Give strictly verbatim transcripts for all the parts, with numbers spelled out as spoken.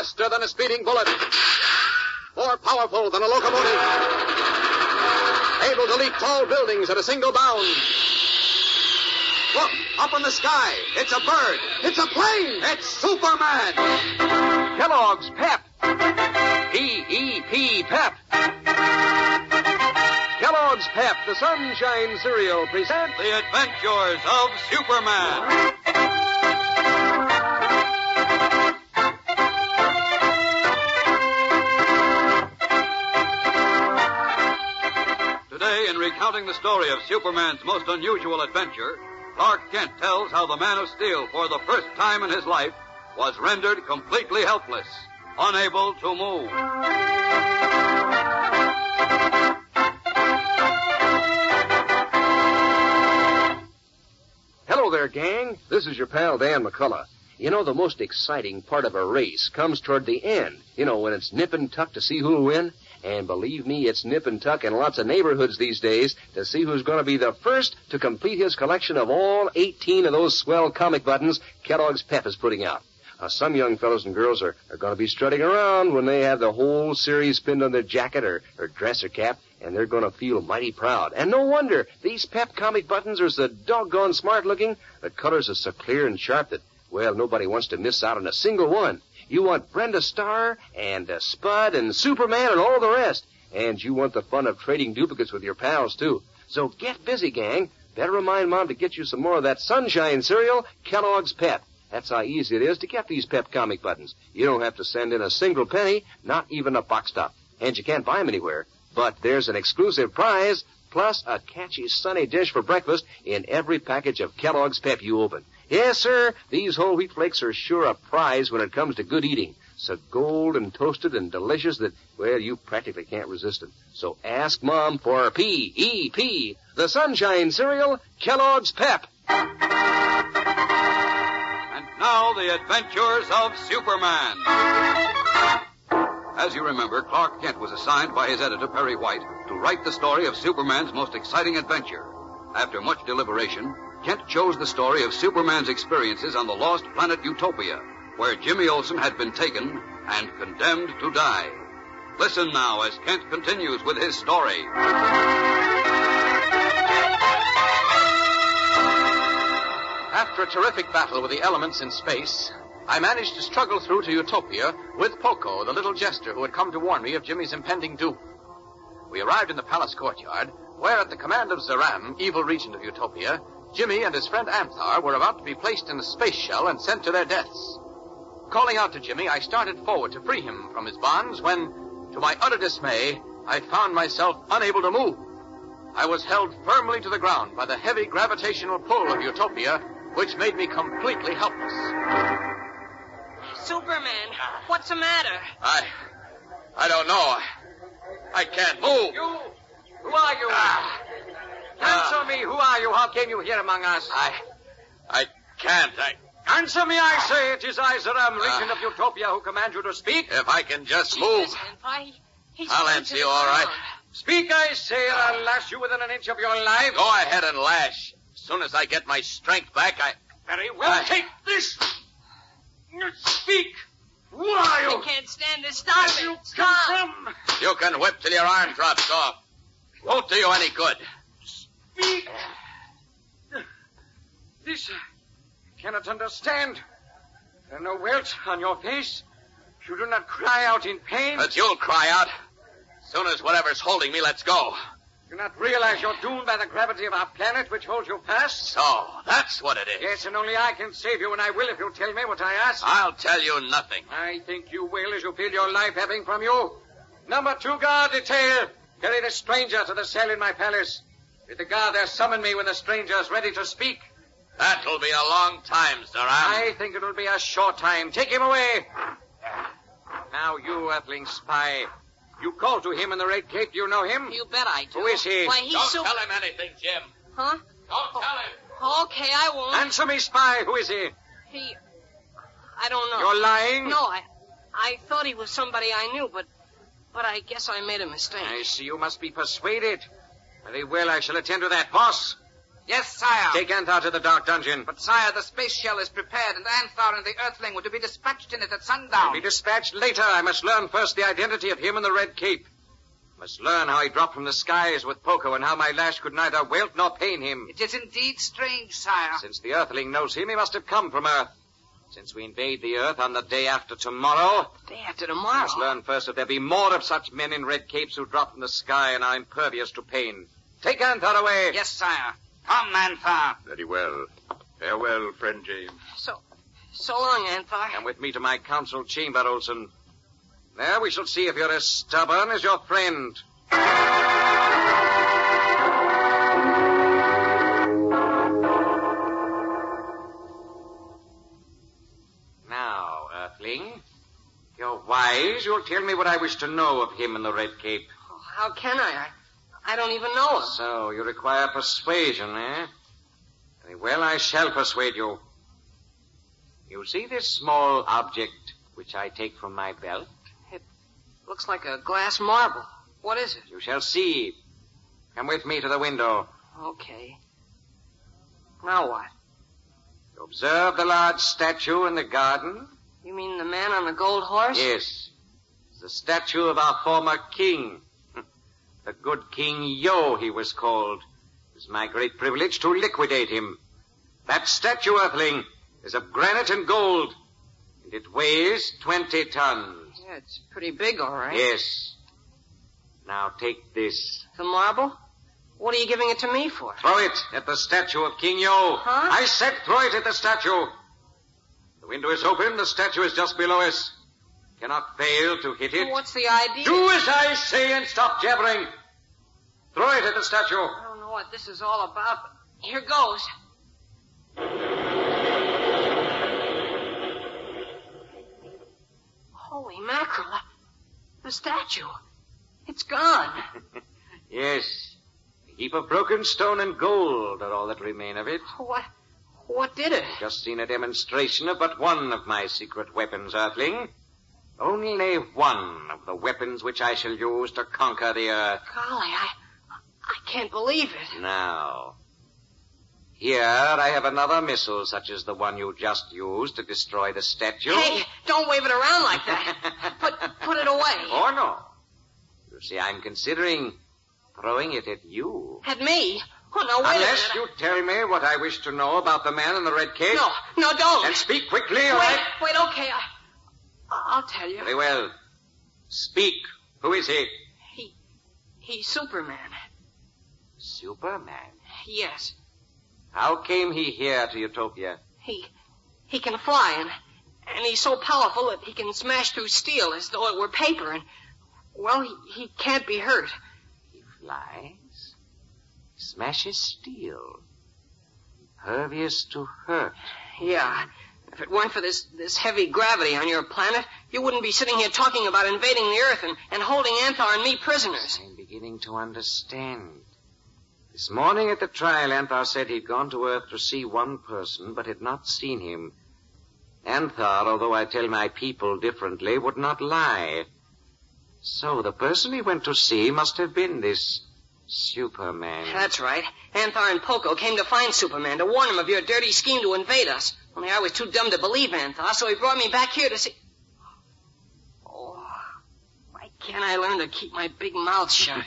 Faster than a speeding bullet. More powerful than a locomotive. Able to leap tall buildings at a single bound. Look, up in the sky. It's a bird. It's a plane. It's Superman. Kellogg's Pep. P E P, Pep. Kellogg's Pep, the Sunshine Cereal, present The Adventures of Superman. Today, in recounting the story of Superman's most unusual adventure, Clark Kent tells how the Man of Steel, for the first time in his life, was rendered completely helpless, unable to move. Hello there, gang. This is your pal, Dan McCullough. You know, the most exciting part of a race comes toward the end. You know, when it's nip and tuck to see who'll win. And believe me, it's nip and tuck in lots of neighborhoods these days to see who's going to be the first to complete his collection of all eighteen of those swell comic buttons Kellogg's Pep is putting out. Now, some young fellows and girls are, are going to be strutting around when they have the whole series pinned on their jacket or, or dress or cap, and they're going to feel mighty proud. And no wonder. These Pep comic buttons are so doggone smart-looking. The colors are so clear and sharp that, well, nobody wants to miss out on a single one. You want Brenda Starr and uh, Spud and Superman and all the rest. And you want the fun of trading duplicates with your pals, too. So get busy, gang. Better remind Mom to get you some more of that Sunshine cereal, Kellogg's Pep. That's how easy it is to get these Pep comic buttons. You don't have to send in a single penny, not even a box top. And you can't buy them anywhere. But there's an exclusive prize, plus a catchy sunny dish for breakfast in every package of Kellogg's Pep you open. Yes, sir, these whole wheat flakes are sure a prize when it comes to good eating. So gold and toasted and delicious that, well, you practically can't resist them. So ask Mom for P E P, the Sunshine cereal, Kellogg's Pep. Now, the adventures of Superman. As you remember, Clark Kent was assigned by his editor, Perry White, to write the story of Superman's most exciting adventure. After much deliberation, Kent chose the story of Superman's experiences on the lost planet Utopia, where Jimmy Olsen had been taken and condemned to die. Listen now as Kent continues with his story. After a terrific battle with the elements in space, I managed to struggle through to Utopia with Poco, the little jester who had come to warn me of Jimmy's impending doom. We arrived in the palace courtyard, where at the command of Zaram, evil regent of Utopia, Jimmy and his friend Anthar were about to be placed in a space shell and sent to their deaths. Calling out to Jimmy, I started forward to free him from his bonds when, to my utter dismay, I found myself unable to move. I was held firmly to the ground by the heavy gravitational pull of Utopia, which made me completely helpless. Superman, what's the matter? I... I don't know. I, I can't move. You? Who are you? Ah. Answer Ah. me. Who are you? How came you here among us? I... I can't. I... Answer me, I say. It is I, Zaram, regent Ah. of Utopia, who command you to speak. If I can just Gee, move, listen, why, he's I'll going answer to you the all right. ground. Speak, I say, or I'll lash you within an inch of your life. Go ahead and lash. As soon as I get my strength back, I... Very well. I- Take this. Speak. Who are you? I can't stand this. Stop Where it. you Stop. come from? You can whip till your arm drops off. Won't do you any good. Speak. This I cannot understand. There are no welts on your face. You do not cry out in pain. But you'll cry out. As soon as whatever's holding me lets go. You do not realize you're doomed by the gravity of our planet, which holds you fast? So, that's what it is. Yes, and only I can save you, and I will if you tell me what I ask. I'll tell you nothing. I think you will as you feel your life ebbing from you. Number two guard detail. Carry the stranger to the cell in my palace. Bid the guard there summon me when the stranger is ready to speak. That'll be a long time, Zaram. I think it will be a short time. Take him away. Now, you earthling spy. You called to him in the Red Cape. Do you know him? You bet I do. Who is he? Why, he's Don't so... tell him anything, Jim. Huh? Don't tell him. Okay, I won't. Answer me, spy. Who is he? He... I don't know. You're lying? No, I... I thought he was somebody I knew, but... But I guess I made a mistake. I see you must be persuaded. Very well, I shall attend to that, boss. Yes, sire. Take Anthar to the dark dungeon. But, sire, the space shell is prepared, and Anthar and the Earthling were to be dispatched in it at sundown. Be dispatched later. I must learn first the identity of him in the Red Cape. Must learn how he dropped from the skies with Poco and how my lash could neither welt nor pain him. It is indeed strange, sire. Since the Earthling knows him, he must have come from Earth. Since we invade the Earth on the day after tomorrow... Day after tomorrow? Must learn first if there be more of such men in red capes who drop from the sky and are impervious to pain. Take Anthar away. Yes, sire. Come, Anthar. Very well. Farewell, friend James. So, so long, Anthar. Come with me to my council chamber, Olson. There we shall see if you're as stubborn as your friend. Now, Earthling, you're wise. You'll tell me what I wish to know of him in the Red Cape. Oh, how can I? I? I don't even know him. So, you require persuasion, eh? Very well, I shall persuade you. You see this small object which I take from my belt? Looks like a glass marble. What is it? You shall see. Come with me to the window. Okay. Now what? You observe the large statue in the garden? You mean the man on the gold horse? Yes. It's the statue of our former king. The good King Yo, he was called. It was my great privilege to liquidate him. That statue, Earthling, is of granite and gold, and it weighs twenty tons. Yeah, it's pretty big, all right. Yes. Now take this. The marble? What are you giving it to me for? Throw it at the statue of King Yo. Huh? I said throw it at the statue. The window is open. The statue is just below us. Cannot fail to hit it. Well, what's the idea? Do as I say and stop jabbering. Throw it at the statue. I don't know what this is all about, but here goes. Holy mackerel. The statue. It's gone. Yes. A heap of broken stone and gold are all that remain of it. What? What did it? Just seen a demonstration of but one of my secret weapons, Earthling. Only one of the weapons which I shall use to conquer the Earth. Golly, I... I can't believe it. Now, here I have another missile such as the one you just used to destroy the statue. Hey, don't wave it around like that. Put, put it away. Oh, no. You see, I'm considering throwing it at you. At me? Oh, no, wait Unless a minute. you tell me what I wish to know about the man in the red cape. No, no, don't. And speak quickly, all wait, right? wait, okay, I... I'll tell you. Very well. Speak. Who is he? He... He's Superman. Superman? Yes. How came he here to Utopia? He... He can fly, and... And he's so powerful that he can smash through steel as though it were paper, and... Well, he, he can't be hurt. He flies? Smashes steel? Impervious to hurt? Yeah. If it weren't for this, this heavy gravity on your planet, you wouldn't be sitting here talking about invading the Earth and, and holding Anthar and me prisoners. I'm beginning to understand. This morning at the trial, Anthar said he'd gone to Earth to see one person, but had not seen him. Anthar, although I tell my people differently, would not lie. So the person he went to see must have been this Superman. That's right. Anthar and Poco came to find Superman to warn him of your dirty scheme to invade us. Only I was too dumb to believe Anthar, so he brought me back here to see... Oh, why can't I learn to keep my big mouth shut?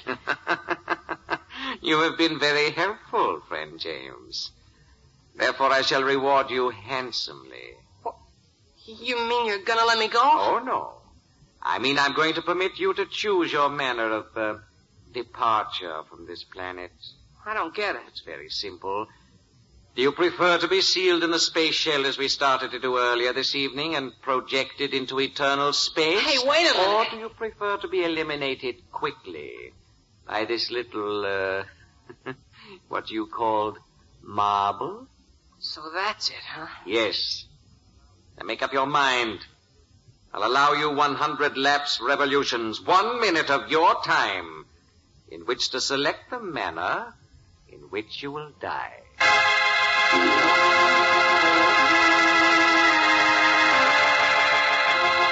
You have been very helpful, friend James. Therefore, I shall reward you handsomely. What? You mean you're gonna let me go? Oh, no. I mean I'm going to permit you to choose your manner of uh, departure from this planet. I don't get it. It's very simple. Do you prefer to be sealed in the space shell as we started to do earlier this evening and projected into eternal space? Hey, wait a minute. Or do you prefer to be eliminated quickly by this little, uh, what you called marble? So that's it, huh? Yes. Now make up your mind. I'll allow you one hundred lapse revolutions, one minute of your time, in which to select the manner in which you will die.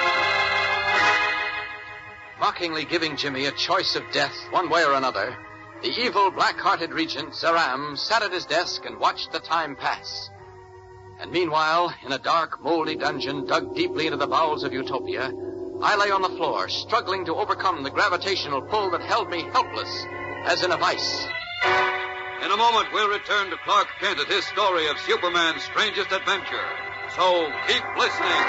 Mockingly giving Jimmy a choice of death, one way or another, the evil, black-hearted regent, Zeram, sat at his desk and watched the time pass. And meanwhile, in a dark, moldy dungeon dug deeply into the bowels of Utopia, I lay on the floor, struggling to overcome the gravitational pull that held me helpless, as in a vice. In a moment, we'll return to Clark Kent at his story of Superman's strangest adventure. So keep listening.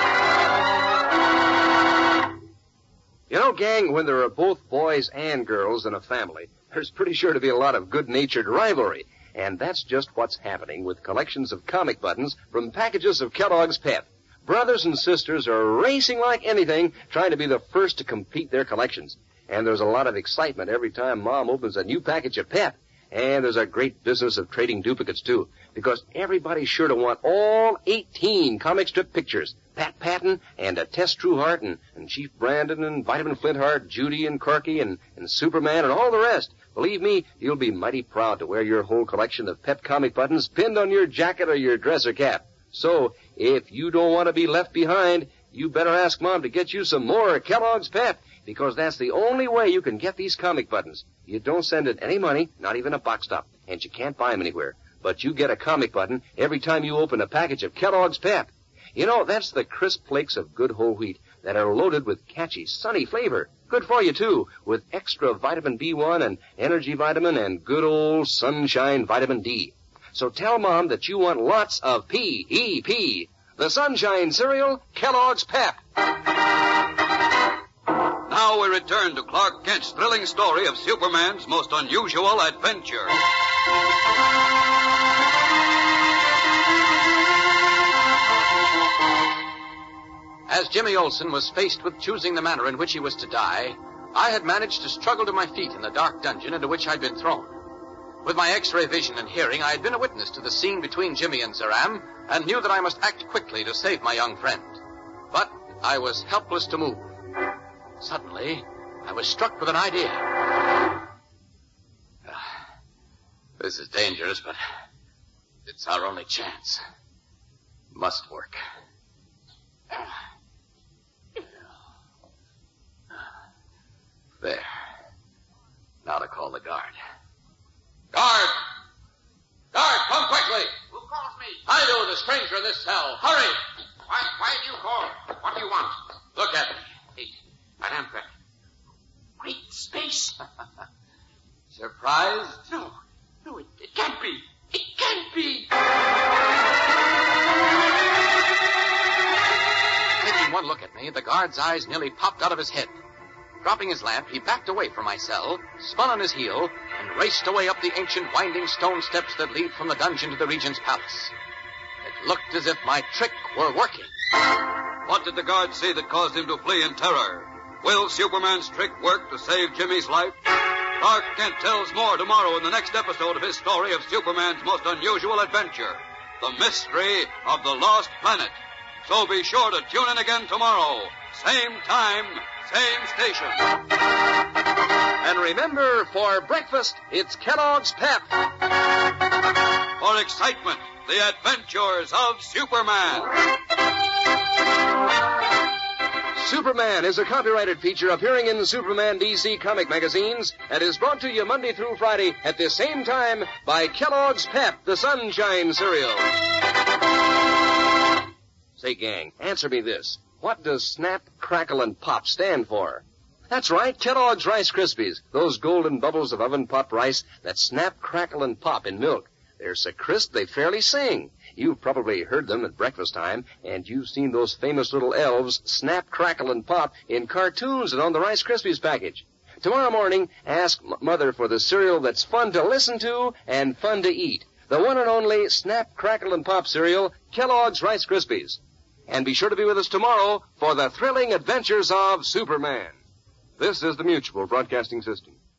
You know, gang, when there are both boys and girls in a family, there's pretty sure to be a lot of good-natured rivalry. And that's just what's happening with collections of comic buttons from packages of Kellogg's Pep. Brothers and sisters are racing like anything, trying to be the first to complete their collections. And there's a lot of excitement every time Mom opens a new package of Pep. And there's a great business of trading duplicates, too, because everybody's sure to want all eighteen comic strip pictures. Pat Patton and uh, Tess Trueheart and, and Chief Brandon and Vitamin Flintheart, Judy and Corky and, and Superman and all the rest. Believe me, you'll be mighty proud to wear your whole collection of Pep comic buttons pinned on your jacket or your dress or cap. So, if you don't want to be left behind, you better ask Mom to get you some more Kellogg's Pep, because that's the only way you can get these comic buttons. You don't send it any money, not even a box top, and you can't buy them anywhere. But you get a comic button every time you open a package of Kellogg's Pep. You know, that's the crisp flakes of good whole wheat that are loaded with catchy, sunny flavor. Good for you, too, with extra vitamin B one and energy vitamin and good old sunshine vitamin D. So tell Mom that you want lots of P E P, the Sunshine Cereal, Kellogg's Pep. Now we return to Clark Kent's thrilling story of Superman's most unusual adventure. As Jimmy Olsen was faced with choosing the manner in which he was to die, I had managed to struggle to my feet in the dark dungeon into which I'd been thrown. With my X-ray vision and hearing, I had been a witness to the scene between Jimmy and Zeram and knew that I must act quickly to save my young friend. But I was helpless to move. Suddenly, I was struck with an idea. Uh, this is dangerous, but it's our only chance. Must work. There. Now to call the guard. Guard! Guard, come quickly! Who calls me? I do, the stranger in this cell. Hurry! Why, why do you call? What do you want? Look at me. Hey, Madame Beck. Great space. Surprised? No, no, it, it can't be. It can't be. Taking one look at me, the guard's eyes nearly popped out of his head. Dropping his lamp, he backed away from my cell, spun on his heel, and raced away up the ancient winding stone steps that lead from the dungeon to the Regent's palace. It looked as if my trick were working. What did the guard see that caused him to flee in terror? Will Superman's trick work to save Jimmy's life? Clark Kent tells more tomorrow in the next episode of his story of Superman's most unusual adventure, The Mystery of the Lost Planet. So be sure to tune in again tomorrow. Same time, same station. And remember, for breakfast, it's Kellogg's Pep. For excitement, the adventures of Superman. Superman is a copyrighted feature appearing in Superman D C comic magazines and is brought to you Monday through Friday at the same time by Kellogg's Pep, the Sunshine Cereal. Say, gang, answer me this. What does Snap, Crackle, and Pop stand for? That's right, Kellogg's Rice Krispies, those golden bubbles of oven-popped rice that snap, crackle, and pop in milk. They're so crisp they fairly sing. You've probably heard them at breakfast time, and you've seen those famous little elves snap, crackle, and pop in cartoons and on the Rice Krispies package. Tomorrow morning, ask M- Mother for the cereal that's fun to listen to and fun to eat. The one and only Snap, Crackle, and Pop cereal, Kellogg's Rice Krispies. And be sure to be with us tomorrow for the thrilling adventures of Superman. This is the Mutual Broadcasting System.